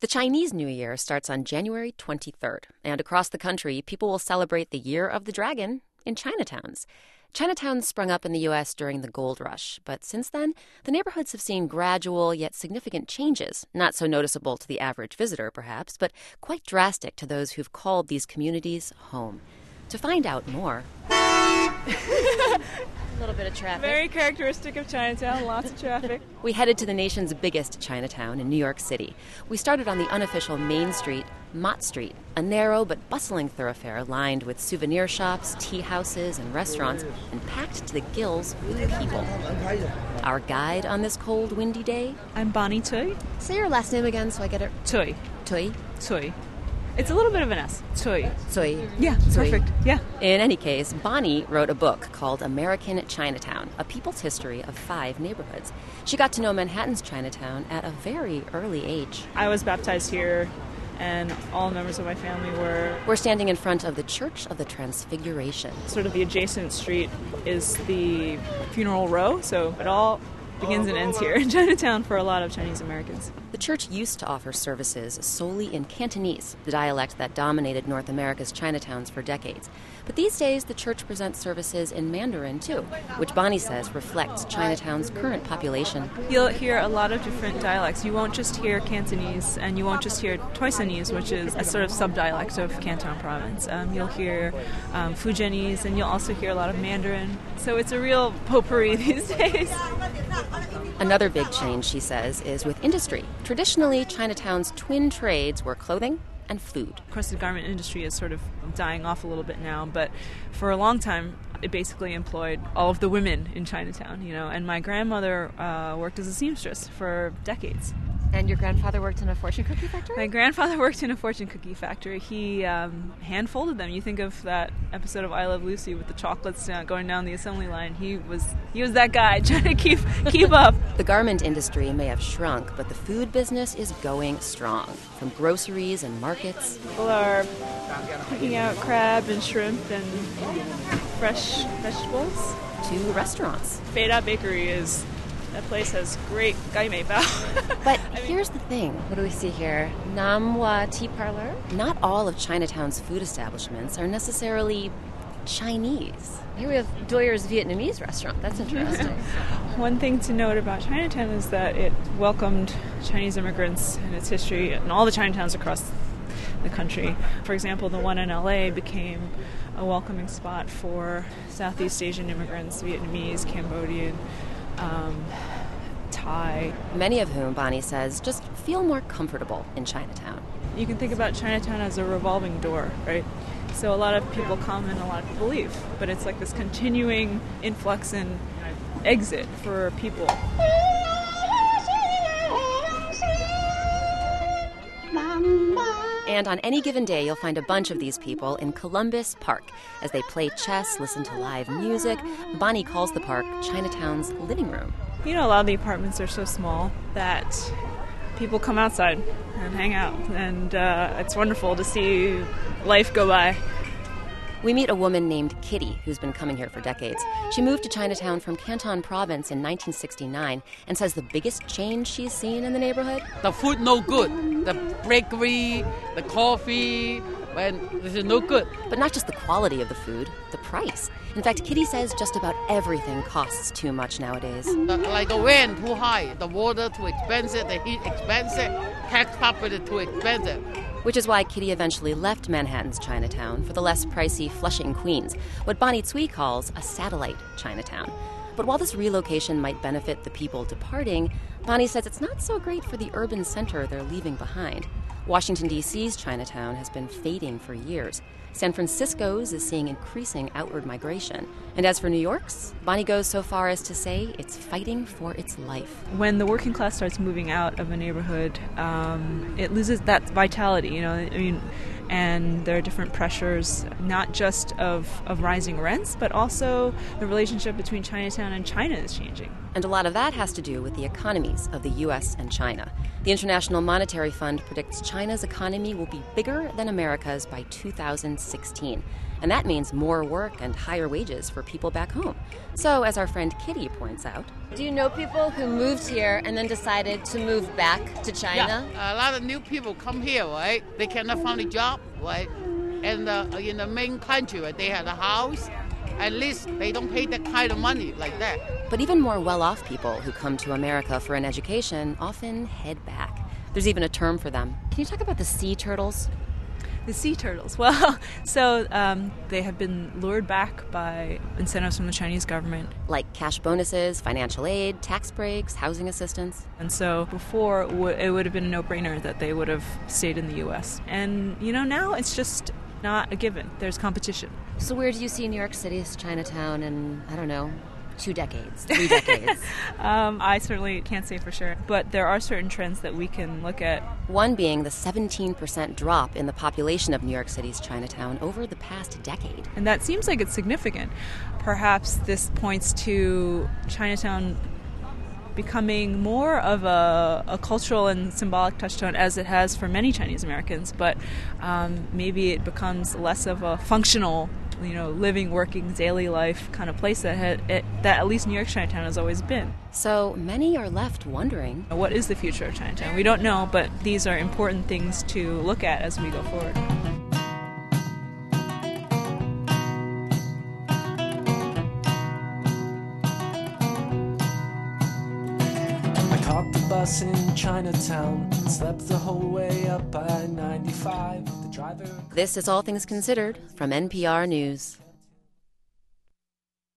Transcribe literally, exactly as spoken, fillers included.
The Chinese New Year starts on January twenty-third, and across the country, people will celebrate the Year of the Dragon in Chinatowns. Chinatowns sprung up in the U S during the gold rush, but since then, the neighborhoods have seen gradual yet significant changes, not so noticeable to the average visitor, perhaps, but quite drastic to those who've called these communities home. To find out more... A little bit of traffic. Very characteristic of Chinatown, lots of traffic. We headed to the nation's biggest Chinatown in New York City. We started on the unofficial Main Street, Mott Street, a narrow but bustling thoroughfare lined with souvenir shops, tea houses, and restaurants, and packed to the gills with people. Our guide on this cold, windy day? I'm Bonnie Tui. Say your last name again so I get it. Tui. Tui? Tui. It's a little bit of an S. Tui. Tui. Yeah, Tui. perfect. Yeah. In any case, Bonnie wrote a book called American Chinatown, A People's History of Five Neighborhoods. She got to know Manhattan's Chinatown at a very early age. I was baptized here, and all members of my family were. We're standing in front of the Church of the Transfiguration. Sort of the adjacent street is the Funeral Row, so it all begins and ends here in Chinatown for a lot of Chinese Americans. The church used to offer services solely in Cantonese, the dialect that dominated North America's Chinatowns for decades. But these days, the church presents services in Mandarin, too, which Bonnie says reflects Chinatown's current population. You'll hear a lot of different dialects. You won't just hear Cantonese, and you won't just hear Toisanese, which is a sort of subdialect of Canton province. Um, you'll hear um, Fujianese, and you'll also hear a lot of Mandarin. So it's a real potpourri these days. Another big change, she says, is with industry. Traditionally, Chinatown's twin trades were clothing and food. Of course, the garment industry is sort of dying off a little bit now, but for a long time, it basically employed all of the women in Chinatown, you know, and my grandmother uh, worked as a seamstress for decades. And your grandfather worked in a fortune cookie factory? My grandfather worked in a fortune cookie factory. He um, hand-folded them. You think of that episode of I Love Lucy with the chocolates uh, going down the assembly line. He was he was that guy trying to keep keep up. The garment industry may have shrunk, but the food business is going strong. From groceries and markets. People are picking out crab and shrimp and fresh vegetables. To restaurants. Beida Bakery is... That place has great gai mei bao. But here's the thing. What do we see here? Nam Hua Tea Parlor? Not all of Chinatown's food establishments are necessarily Chinese. Here we have Doyer's Vietnamese restaurant. That's interesting. One thing to note about Chinatown is that it welcomed Chinese immigrants in its history and all the Chinatowns across the country. For example, the one in L A became a welcoming spot for Southeast Asian immigrants, Vietnamese, Cambodian, Um, Thai. Many of whom, Bonnie says, just feel more comfortable in Chinatown. You can think about Chinatown as a revolving door, right? So a lot of people come and a lot of people leave, but it's like this continuing influx and exit for people. And on any given day, you'll find a bunch of these people in Columbus Park as they play chess, listen to live music. Bonnie calls the park Chinatown's living room. You know, a lot of the apartments are so small that people come outside and hang out, and uh, it's wonderful to see life go by. We meet a woman named Kitty, who's been coming here for decades. She moved to Chinatown from Canton Province in nineteen sixty-nine and says the biggest change she's seen in the neighborhood? The food no good. The bakery, the coffee, when this is no good. But not just the quality of the food, the price. In fact, Kitty says just about everything costs too much nowadays. The, like the rent too high, the water too expensive, the heat expensive, tax property too expensive. Which is why Kitty eventually left Manhattan's Chinatown for the less pricey Flushing, Queens, what Bonnie Tsui calls a satellite Chinatown. But while this relocation might benefit the people departing, Bonnie says it's not so great for the urban center they're leaving behind. Washington, D C's Chinatown has been fading for years. San Francisco's is seeing increasing outward migration. And as for New York's, Bonnie goes so far as to say it's fighting for its life. When the working class starts moving out of a neighborhood, um, it loses that vitality, you know, I mean, and there are different pressures, not just of, of rising rents, but also the relationship between Chinatown and China is changing. And a lot of that has to do with the economies of the U S and China. The International Monetary Fund predicts China's economy will be bigger than America's by two thousand sixteen. And that means more work and higher wages for people back home. So, as our friend Kitty points out, do you know people who moved here and then decided to move back to China? Yeah, a lot of new people come here, right? They cannot find a job, right? And uh, in the main country, right, they have a house. At least they don't pay that kind of money like that. But even more well-off people who come to America for an education often head back. There's even a term for them. Can you talk about the sea turtles? The sea turtles. Well, so um, they have been lured back by incentives from the Chinese government. Like cash bonuses, financial aid, tax breaks, housing assistance. And so before, it would have been a no-brainer that they would have stayed in the U S. And, you know, now it's just not a given. There's competition. So where do you see New York City's Chinatown in, I don't know, two decades, three decades? um, I certainly can't say for sure, but there are certain trends that we can look at. One being the seventeen percent drop in the population of New York City's Chinatown over the past decade. And that seems like it's significant. Perhaps this points to Chinatown becoming more of a, a cultural and symbolic touchstone as it has for many Chinese Americans, but um, maybe it becomes less of a functional, you know, living, working, daily life kind of place that had, it, that at least New York Chinatown has always been. So many are left wondering, what is the future of Chinatown? We don't know, but these are important things to look at as we go forward. Caught the bus in Chinatown, slept the whole way up I ninety-five. The driver. This is All Things Considered from N P R News.